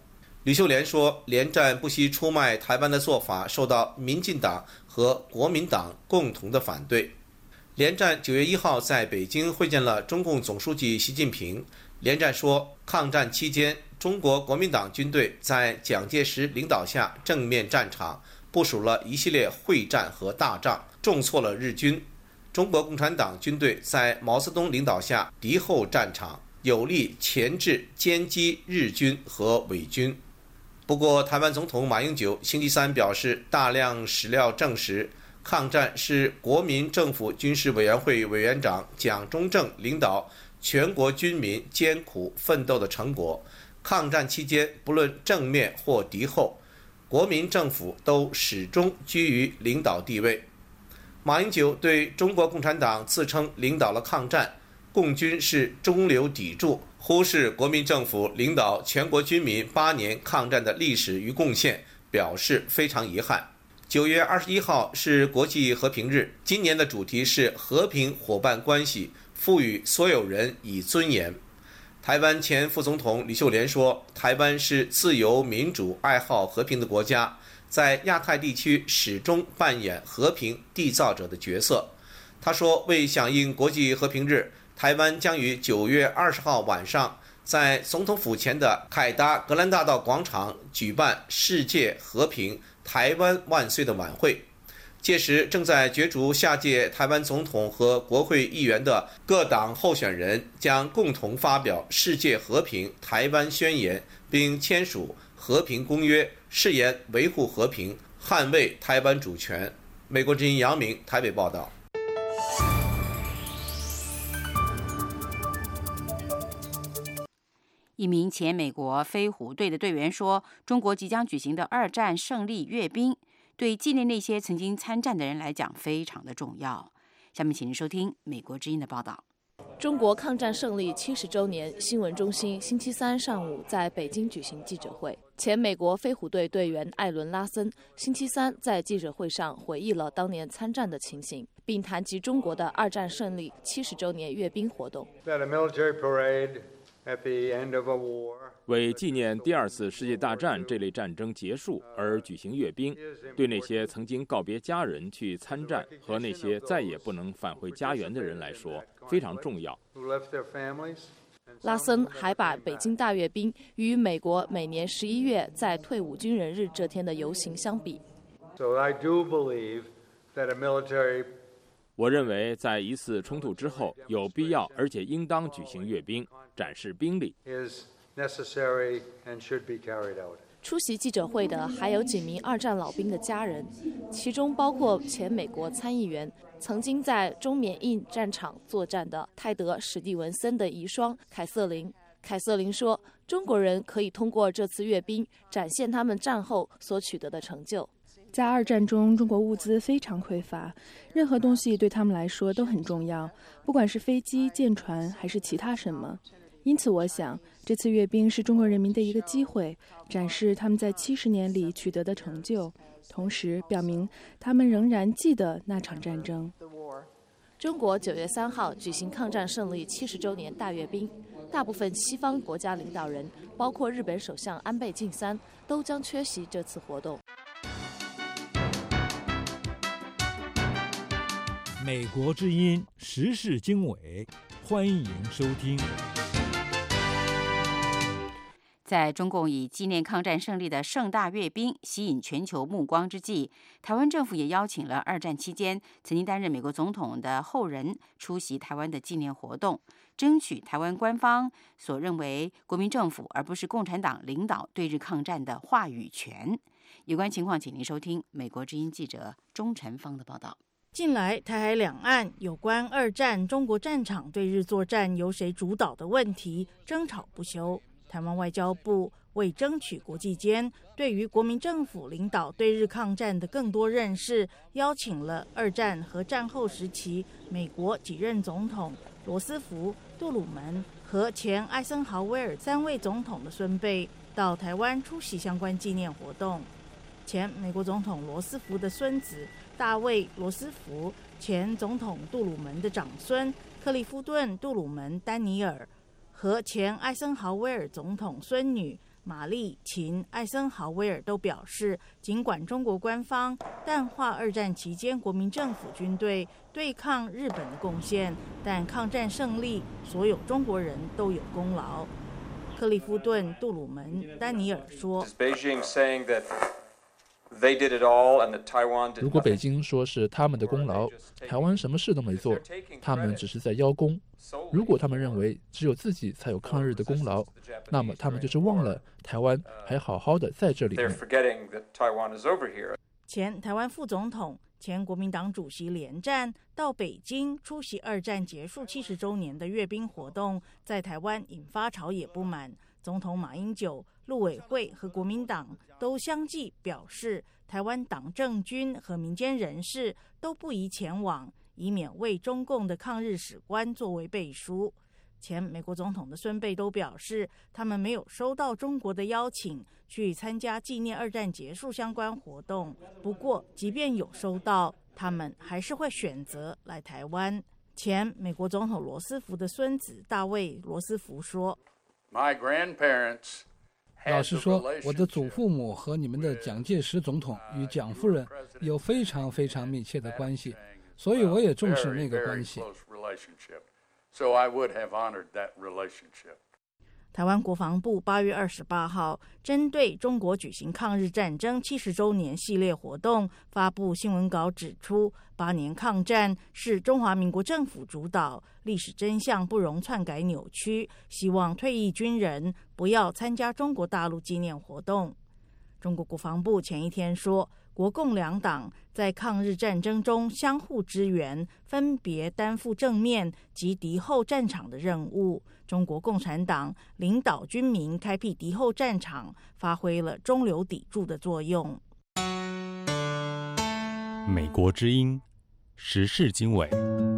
吕秀莲说，连战不惜出卖台湾的做法受到民进党和国民党共同的反对。连战9月1号在北京会见了中共总书记习近平。连战说，抗战期间，中国国民党军队在蒋介石领导下正面战场部署了一系列会战和大仗，重挫了日军。中国共产党军队在毛泽东领导下敌后战场，有力钳制歼击日军和伪军。不过，台湾总统马英九星期三表示，大量史料证实，抗战是国民政府军事委员会委员长蒋中正领导全国军民艰苦奋斗的成果。抗战期间，不论正面或敌后，国民政府都始终居于领导地位。马英九对中国共产党自称领导了抗战，共军是中流砥柱，忽视国民政府领导全国军民8年抗战的历史与贡献，表示非常遗憾。9月21号是国际和平日，今年的主题是和平伙伴关系，赋予所有人以尊严。台湾前副总统李秀莲说，台湾是自由民主、爱好和平的国家，在亚太地区始终扮演和平缔造者的角色。他说，为响应国际和平日，台湾将于9月20号晚上在总统府前的凯达格兰大道广场举办世界和平台湾万岁的晚会。届时，正在角逐下届台湾总统和国会议员的各党候选人将共同发表世界和平台湾宣言，并签署和平公约，誓言维护和平，捍卫台湾主权。美国之音杨明台北报道。 一名前美国飞虎队的队员说，中国即将举行的2战胜利阅兵对纪念那些曾经参战的人来讲非常的重要。下面请您收听美国之音的报道。 中国抗战胜利70周年新闻中心星期三上午在北京举行记者会。前美国飞虎队队员艾伦·拉森星期三在记者会上回忆了当年参战的情形，并谈及中国的2战胜利70周年阅兵活动。 为纪念第2次世界大战这类战争结束而举行阅兵，对那些曾经告别家人去参战和那些再也不能返回家园的人来说非常重要。 拉森还把北京大阅兵与美国每年11月在退伍军人日这天的游行相比。 我认为在一次冲突之后有必要而且应当举行阅兵，展示兵力。 出席记者会的还有几名2战老兵的家人，其中包括前美国参议员、曾经在中缅印战场作战的泰德·史蒂文森的遗孀凯瑟琳。凯瑟琳说，中国人可以通过这次阅兵展现他们战后所取得的成就。 在2战中，中国物资非常匮乏，任何东西对他们来说都很重要，不管是飞机、舰船还是其他什么。因此我想，这次阅兵是中国人民的一个机会，展示他们在70年里取得的成就，同时表明他们仍然记得那场战争。 中国9月3号举行抗战胜利70周年大阅兵，大部分西方国家领导人，包括日本首相安倍晋三，都将缺席这次活动。 美国之音时事经纬，欢迎收听。 在中共以纪念抗战胜利的盛大阅兵吸引全球目光之际，台湾政府也邀请了2战期间曾经担任美国总统的后人出席台湾的纪念活动，争取台湾官方所认为国民政府而不是共产党领导对日抗战的话语权。有关情况，请您收听美国之音记者钟晨芳的报道。 近来台海两岸有关2战中国战场对日作战由谁主导的问题争吵不休。台湾外交部为争取国际间对于国民政府领导对日抗战的更多认识，邀请了2战和战后时期美国几任总统罗斯福、杜鲁门和前艾森豪威尔3位总统的孙辈到台湾出席相关纪念活动。前美国总统罗斯福的孙子大卫·罗斯福、前总统杜鲁门的长孙克利夫顿·杜鲁门·丹尼尔和前艾森豪威尔总统孙女玛丽、秦、艾森豪威尔都表示，尽管中国官方淡化二战期间国民政府军队对抗日本的贡献，但抗战胜利，所有中国人都有功劳。克利夫顿、杜鲁门、丹尼尔说， 如果北京说是他们的功劳，台湾什么事都没做，他们只是在邀功。如果他们认为只有自己才有抗日的功劳，那么他们就是忘了台湾还好好的在这里面。 前台湾副总统、前国民党主席连战到北京出席二战结束70周年的阅兵活动，在台湾引发朝野不满。总统马英九、陆委会和国民党都相继表示，台湾党政军和民间人士都不宜前往，以免为中共的抗日史观作为背书。前美国总统的孙辈都表示，他们没有收到中国的邀请去参加纪念二战结束相关活动。不过，即便有收到，他们还是会选择来台湾。前美国总统罗斯福的孙子大卫·罗斯福说， 老实说，我的祖父母和你们的蒋介石总统与蒋夫人有非常非常密切的关系，所以我也重视那个关系。 台湾国防部8月28号针对中国举行抗日战争70周年系列活动发布新闻稿，指出8年抗战是中华民国政府主导，历史真相不容篡改扭曲，希望退役军人不要参加中国大陆纪念活动。中国国防部前一天说，国共两党在抗日战争中相互支援，分别担负正面及敌后战场的任务。中国共产党领导军民开辟敌后战场，发挥了中流砥柱的作用。 美国之音时事经纬。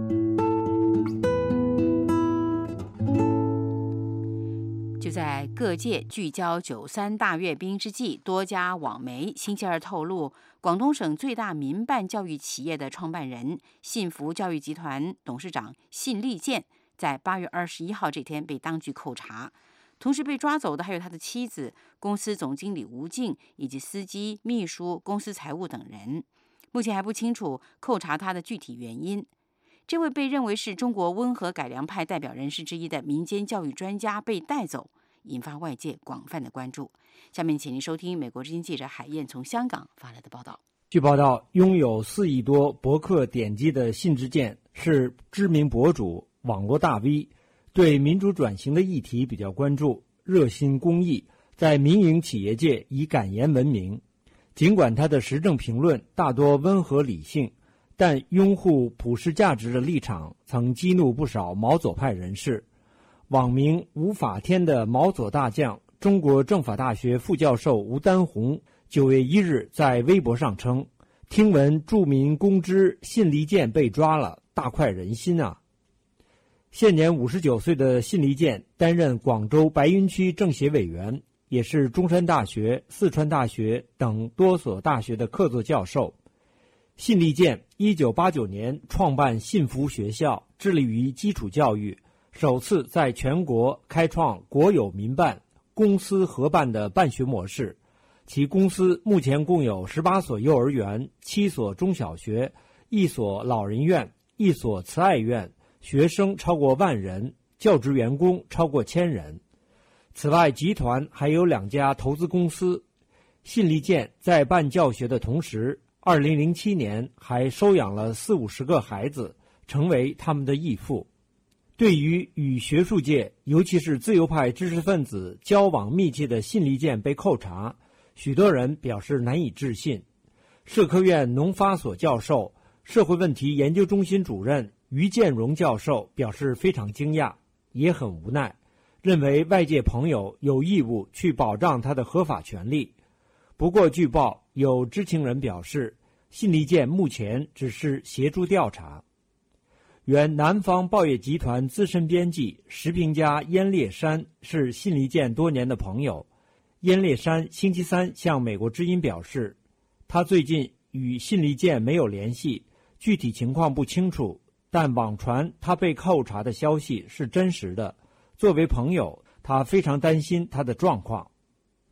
就在各界聚焦93大阅兵之际，多家网媒星期二透露，广东省最大民办教育企业的创办人信福教育集团董事长信利健，在8月21号这天被当局扣查。同时被抓走的还有他的妻子、公司总经理吴静以及司机、秘书、公司财务等人。目前还不清楚扣查他的具体原因。这位被认为是中国温和改良派代表人士之一的民间教育专家被带走，引发外界广泛的关注。下面请您收听美国之音记者海燕从香港发来的报道。 据报道，拥有4亿多博客点击的信之健是知名博主、网络大 V， 对民主转型的议题比较关注，热心公益，在民营企业界以敢言闻名。尽管他的时政评论大多温和理性，但拥护普世价值的立场曾激怒不少毛左派人士。网名吴法天的毛左大将、中国政法大学副教授吴丹红9月1日在微博上称，听闻著名公知信利健被抓了，大快人心啊！现年59岁的信利健担任广州白云区政协委员，也是中山大学、四川大学等多所大学的客座教授。信利健1989年创办信福学校，致力于基础教育，首次在全国开创国有民办、公私合办的办学模式。其公司目前共有18所幼儿园、7所中小学、1所老人院、1所慈爱院，学生超过1万人，教职员工超过1000人。此外，集团还有2家投资公司。信利健在办教学的同时，2007年还收养了40-50个孩子，成为他们的义父。对于与学术界，尤其是自由派知识分子交往密切的信利健被扣查，许多人表示难以置信。社科院农发所教授、社会问题研究中心主任于建荣教授表示非常惊讶，也很无奈，认为外界朋友有义务去保障他的合法权利。不过据报，有知情人表示，信利健目前只是协助调查。原南方报业集团资深编辑、时评家燕烈山是信利健多年的朋友。燕烈山星期三向美国之音表示，他最近与信利健没有联系，具体情况不清楚，但网传他被扣查的消息是真实的。作为朋友，他非常担心他的状况。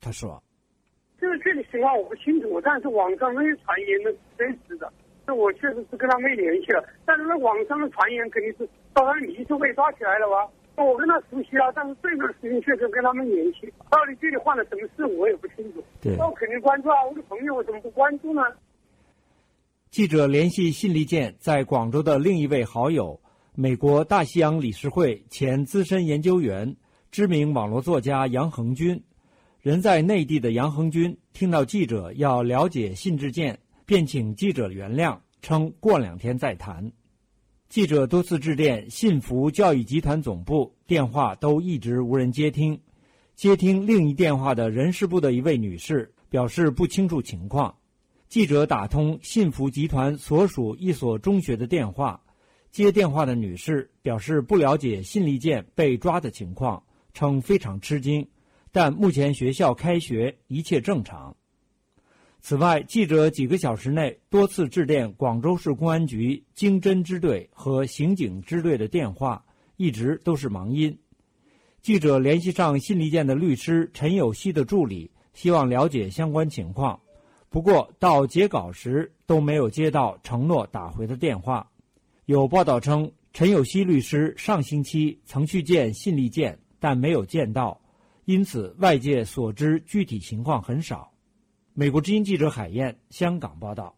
他说：“ 这个具体情况我不清楚，但是网上那些传言的真实的，这我确实是跟他没联系了。但是那网上的传言肯定是到他迷就被抓起来了吧？我跟他熟悉了，但是这个事情确实跟他们联系，到底具体犯了什么事我也不清楚。那我肯定关注啊，我的朋友为什么不关注呢？” 记者联系信利健在广州的另一位好友，美国大西洋理事会前资深研究员、知名网络作家杨恒军。人在内地的杨恒军听到记者要了解信智健，便请记者原谅，称过2天再谈。记者多次致电信福教育集团总部，电话都一直无人接听。接听另一电话的人事部的一位女士表示不清楚情况。记者打通信福集团所属一所中学的电话，接电话的女士表示不了解信利健被抓的情况，称非常吃惊，但目前学校开学，一切正常。此外，记者几个小时内多次致电广州市公安局经侦支队和刑警支队的电话，一直都是忙音。记者联系上信利健的律师陈有希的助理，希望了解相关情况，不过到截稿时都没有接到承诺打回的电话。有报道称，陈有希律师上星期曾去见信利健，但没有见到，因此外界所知具体情况很少。美国之音记者海燕，香港报道。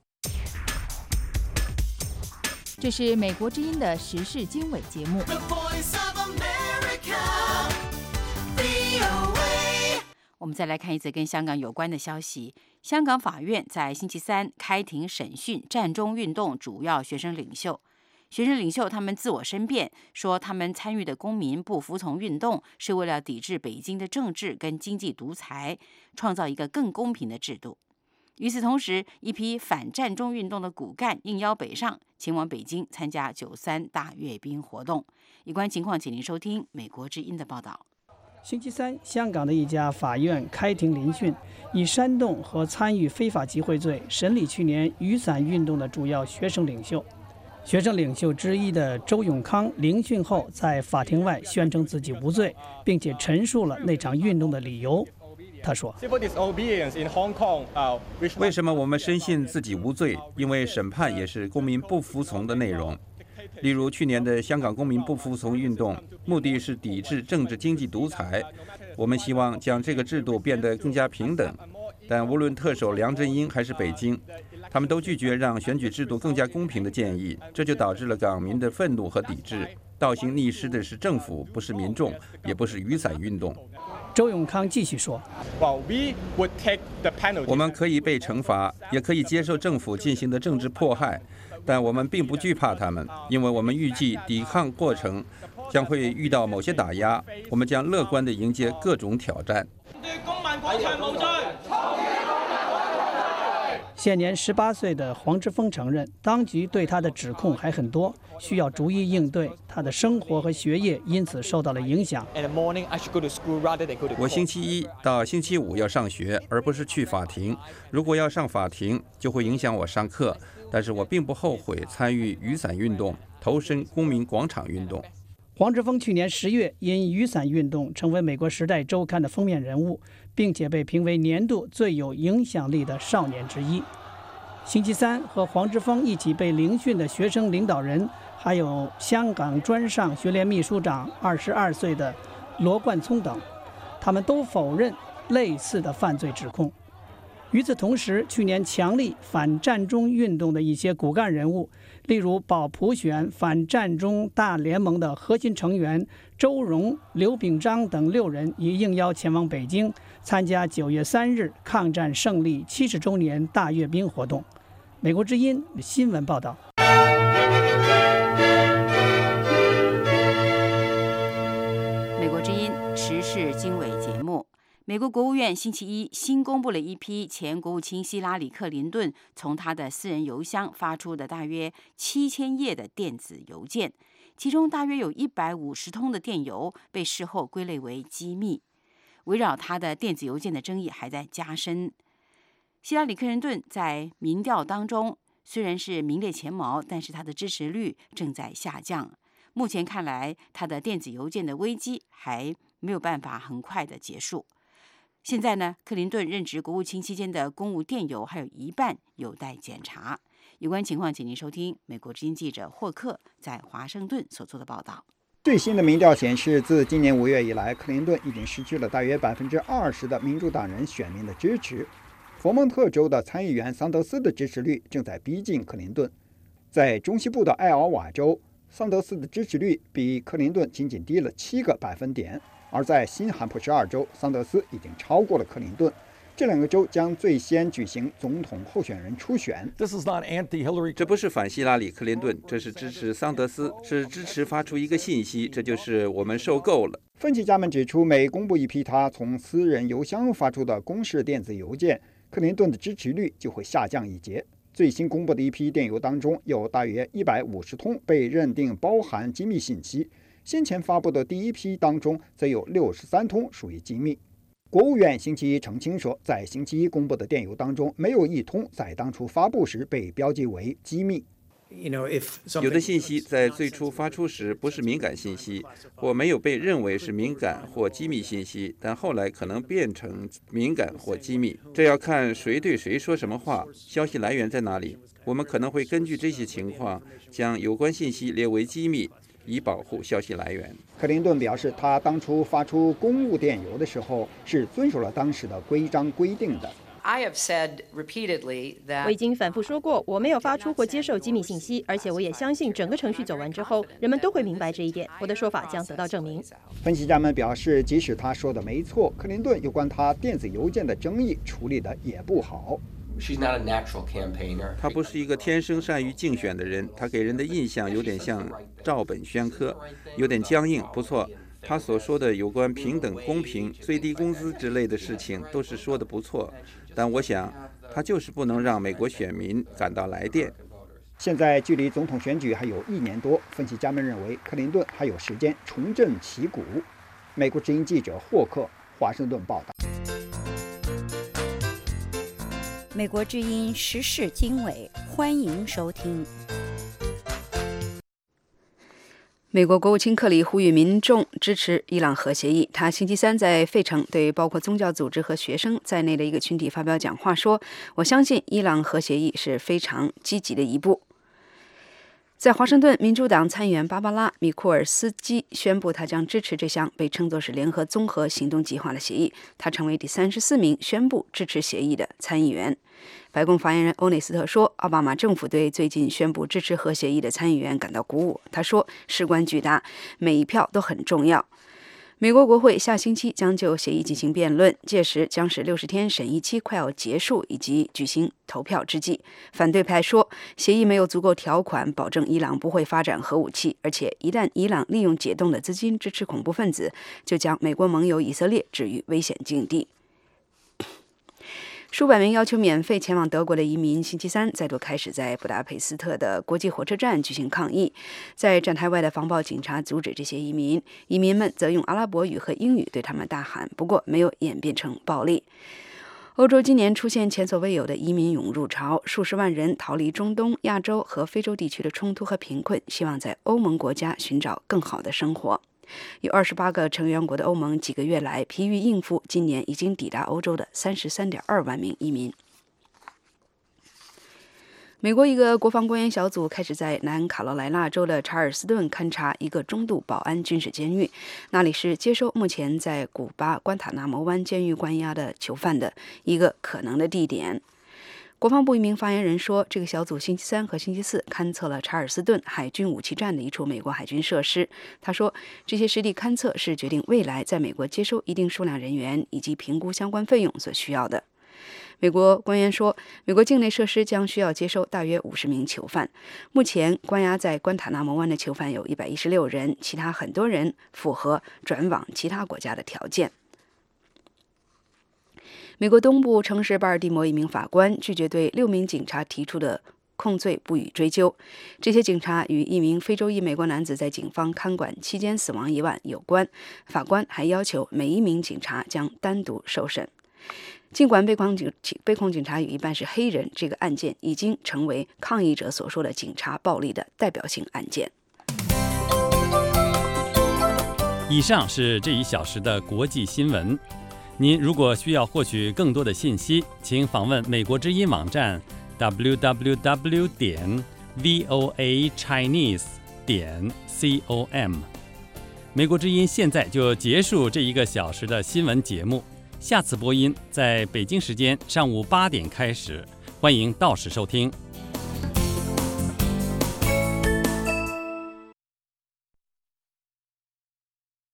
这是美国之音的时事经纬节目。 我们再来看一则跟香港有关的消息。香港法院在星期三开庭审讯占中运动主要学生领袖。学生领袖他们自我申辩，说他们参与的公民不服从运动是为了抵制北京的政治跟经济独裁，创造一个更公平的制度。与此同时，一批反占中运动的骨干应邀北上，前往北京参加93大阅兵活动。有关情况，请您收听美国之音的报道。 星期三，香港的一家法院开庭聆讯，以煽动和参与非法集会罪审理去年雨伞运动的主要学生领袖。学生领袖之一的周永康聆讯后在法庭外宣称自己无罪，并且陈述了那场运动的理由。他说：“ 为什么我们深信自己无罪？因为审判也是公民不服从的内容。例如去年的香港公民不服从运动，目的是抵制政治经济独裁。我们希望将这个制度变得更加平等。但无论特首梁振英还是北京，他们都拒绝让选举制度更加公平的建议，这就导致了港民的愤怒和抵制。倒行逆施的是政府，不是民众，也不是雨伞运动。” 周永康继续说：“ 我们可以被惩罚，也可以接受政府进行的政治迫害，但我们并不惧怕他们，因为我们预计抵抗过程将会遇到某些打压，我们将乐观地迎接各种挑战。” 现年18岁的黄之锋承认，当局对他的指控还很多，需要逐一应对。他的生活和学业因此受到了影响。 我星期一到星期五要上学，而不是去法庭。如果要上法庭，就会影响我上课。但是我并不后悔参与雨伞运动，投身公民广场运动。 黄之锋去年10月因雨伞运动成为美国《时代周刊》的封面人物，并且被评为年度最有影响力的少年之一。星期三，和黄之锋一起被聆讯的学生领导人，还有香港专上学联秘书长22岁的罗冠聪等，他们都否认类似的犯罪指控。与此同时，去年强力反占中运动的一些骨干人物，例如保普选反占中大联盟的核心成员周荣、刘炳章等6人，已应邀前往北京参加9月3日抗战胜利70周年大阅兵活动。美国之音新闻报道。 美国之音时事经纬节目。美国国务院星期一新公布了一批前国务卿希拉里·克林顿从他的私人邮箱发出的大约7000页的电子邮件，其中大约有150通的电邮被事后归类为机密。围绕他的电子邮件的争议还在加深。希拉里·克林顿在民调当中虽然是名列前茅，但是他的支持率正在下降。目前看来，他的电子邮件的危机还没有办法很快的结束。 现在呢，克林顿任职国务卿期间的公务电邮还有一半有待检查。有关情况，请您收听美国之音记者霍克在华盛顿所做的报道。 最新的民调显示，自今年5月以来，克林顿已经失去了大约20%的民主党人选民的支持。佛蒙特州的参议员桑德斯的支持率正在逼近克林顿。在中西部的艾奥瓦州，桑德斯的支持率比克林顿仅低了7个百分点，而在新罕布什尔州，桑德斯已经超过了克林顿。这2个州将最先举行总统候选人初选。 这不是反希拉里·克林顿，这是支持桑德斯，是支持发出一个信息，这就是我们受够了。 分析家们指出，每公布一批他从私人邮箱发出的公示电子邮件，克林顿的支持率就会下降一截。最新公布的一批电邮当中，有大约150通被认定包含机密信息，先前发布的第一批当中则有63通属于机密。国务院星期一澄清说，在星期一公布的电邮当中，没有一通在当初发布时被标记为机密。 有的信息在最初发出时不是敏感信息，或没有被认为是敏感或机密信息，但后来可能变成敏感或机密。这要看谁对谁说什么话，消息来源在哪里。我们可能会根据这些情况，将有关信息列为机密，以保护消息来源。 克林顿表示，他当初发出公务电邮的时候是遵守了当时的规章规定的。 我已经反复说过，我没有发出或接受机密信息，而且我也相信整个程序走完之后，人们都会明白这一点。我的说法将得到证明。 分析家们表示，即使他说的没错，克林顿有关他电子邮件的争议处理的也不好。 他不是一个天生善于竞选的人，他给人的印象有点像照本宣科，有点僵硬。不错，他所说的有关平等、公平、最低工资之类的事情都是说的不错，但我想他就是不能让美国选民感到来电。 现在距离总统选举还有1年多，分析家们认为克林顿还有时间重振旗鼓。美国之音记者霍克，华盛顿报道。 美国之音时事经纬，欢迎收听。 美国国务卿克里呼吁民众支持伊朗核协议。他星期三在费城对包括宗教组织和学生在内的一个群体发表讲话说：“我相信伊朗核协议是非常积极的一步。”在华盛顿，民主党参议员芭芭拉·米库尔斯基宣布，他将支持这项被称作是联合综合行动计划的协议。他成为第34名宣布支持协议的参议员。白宫发言人欧内斯特说，奥巴马政府对最近宣布支持核协议的参议员感到鼓舞。他说，事关巨大，每一票都很重要。美国国会下星期将就协议进行辩论，届时将是60天审议期快要结束以及举行投票之际。反对派说，协议没有足够条款保证伊朗不会发展核武器，而且一旦伊朗利用解冻的资金支持恐怖分子，就将美国盟友以色列置于危险境地。数百名要求免费前往德国的移民星期三再度开始在布达佩斯特的国际火车站举行抗议，在站台外的防暴警察阻止这些移民，移民们则用阿拉伯语和英语对他们大喊，不过没有演变成暴力。欧洲今年出现前所未有的移民涌入潮，数十万人逃离中东、亚洲和非洲地区的冲突和贫困，希望在欧盟国家寻找更好的生活。有28个成员国的欧盟几个月来疲于应付今年已经抵达欧洲的33.2万名移民。美国一个国防官员小组开始在南卡罗来纳州的查尔斯顿勘察一个中度保安军事监狱，那里是接收目前在古巴关塔纳摩湾监狱关押的囚犯的一个可能的地点。国防部一名发言人说，这个小组星期三和星期四勘测了查尔斯顿海军武器站的一处美国海军设施。他说，这些实地勘测是决定未来在美国接收一定数量人员以及评估相关费用所需要的。美国官员说，美国境内设施将需要接收大约50名囚犯。目前关押在关塔纳摩湾的囚犯有116人，其他很多人符合转往其他国家的条件。美国东部城市巴尔的摩一名法官拒绝对6名警察提出的控罪不予追究。这些警察与一名非洲裔美国男子在警方看管期间死亡一案有关。法官还要求每一名警察将单独受审。尽管被控警察有一半是黑人，这个案件已经成为抗议者所说的警察暴力的代表性案件。 以上是这1小时的国际新闻。 您如果需要获取更多的信息，请访问美国之音网站 www.voachinese.com。美国之音现在就结束这1个小时的新闻节目，下次播音在北京时间上午8点开始，欢迎到时收听。